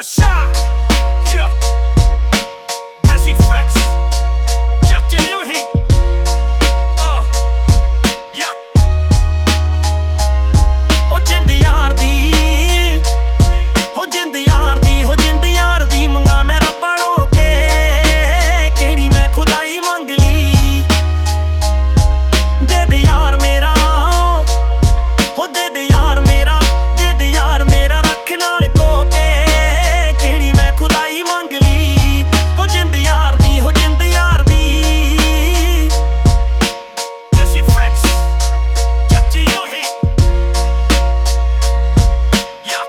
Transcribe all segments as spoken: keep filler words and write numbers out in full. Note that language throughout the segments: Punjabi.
shot. Yeah. Desi Flex. Just to you heat. Uh. Yeah. Oh jind yaar di, oh jind yaar di, oh jind yaar di ਮੰਗਾ ਮੈਂ ਰੱਬਾ ਰੋ ਕੇ ਕਿਹੜੀ ਮੈਂ ਖੁਦਾਈ ਮੰਗ ਲਈ ਦੇ ਦੇ ਯਾਰ ਮੇਰਾ ਹੋ ਦੇ ਦੇ ਯਾਰ ਮੇਰਾ ਦੇ ਦੇ ਯਾਰ ਮੇਰਾ ਰੱਖ ਨਾਲ ਕੋ ਕੇ ਕਿਹੜੀ ਮੈਂ ਖੁਦਾਈ ਮੰਗ ਲਈ ਹੋ ਜਿੰਦ ਯਾਰ ਦੀ ਹੋ ਜਿੰਦ ਯਾਰ ਦੀ Desi Flex ਚਾਚੀ ਉਹੀ Yeah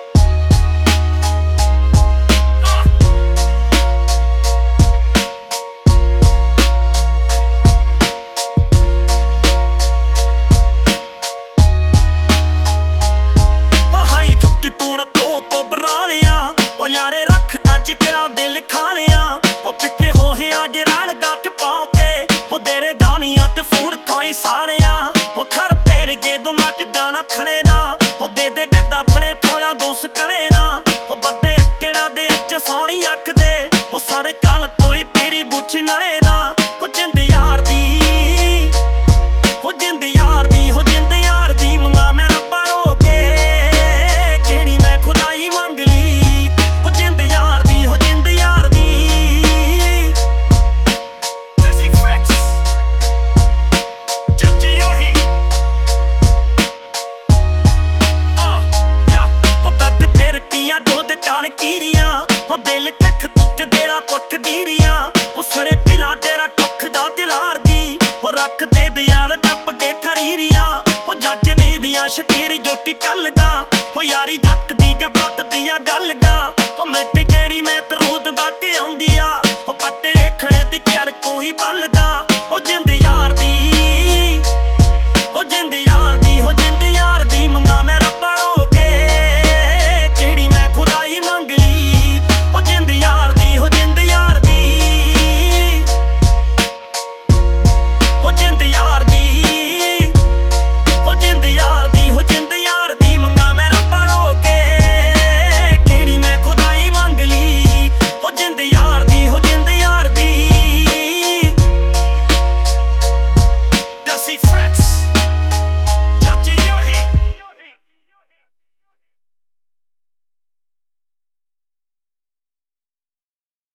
ਉਹ ਯਾਰੇ ਰੱਖ ਅੱਜ ਤੇਰਾ ਦਿਲ ਖਾ ਲਿਆ ਉਹ ਪਿੱਛੇ ਹੋਏ ਅੱਜ ਰਲ ਗੱਟ ਪਾਉ ਕੇ ਉਹ ਤੇਰੇ ਦਾਨੀਆਂ ਤੇ ਫੂਰ ਥੋਈ ਸਾਰਿਆ ਉਹ ਖਰ ਤੇਰੇ ਕੇ ਦੋ ਮੱਟ ਦਾਣਾ ਖੜੇ ਨਾ ਉਹ ਦੇ ਦੇ ਗੱਦਾ ਫੜੇ ਥੋੜਾ ਦੋਸ ਕਰੇ ਨਾ ਉਹ ਬੱਦੇ ਕਿਹੜਾ ਦੇ ਚ ਸੋਹਣੀ ਅੱਖ ਦੇ ਉਹ ਸਾਰੇ ਕੱਲ ਕੋਈ ਤੇਰੀ ਬੁੱਛ ਨਲੇ ਨਾ ਉਹ ਜਿੰਦ ਯਾਰ ਦੀ ਉਹ ਜਿੰਦ ਯਾਰ ਦੀ ਉਹ ਜਿੰਦ ਯਾਰ ਦੀ ਮੰਗਾ ਮੈਂ ਰੱਬਾ ਰੋ ਕੇ ਕਿਹੜੀ ਮੈਂ ਖੁਦਾਈ ਮੰਗ ਲਈ ਕੀਰੀਆਂ ਉਹ ਦਿਲ ਕੱਖ ਟੁੱਟ ਤੇਰਾ ਕੁੱਟ ਦੀਰੀਆਂ ਉਹ ਸੜੇ ਦਿਲਾਂ ਤੇਰਾ ਕੁੱਖ ਦਾ ਦਿਲਾਰ ਦੀ ਉਹ ਰੱਖ ਦੇ ਬਿਆਰ ਟੱਪ ਕੇ ਖਰੀਰੀਆਂ ਉਹ ਜੱਜ ਨੇ ਦੀਆਂ ਸ਼ਕੀਰੀ ਜੋਟੀ ਕੱਲਦਾ ਉਹ ਯਾਰੀ ਧੱਕ ਦੀ ਗੱਬਤ ਦੀਆਂ ਗੱਲ ਦਾ ਉਹ ਮੈਂ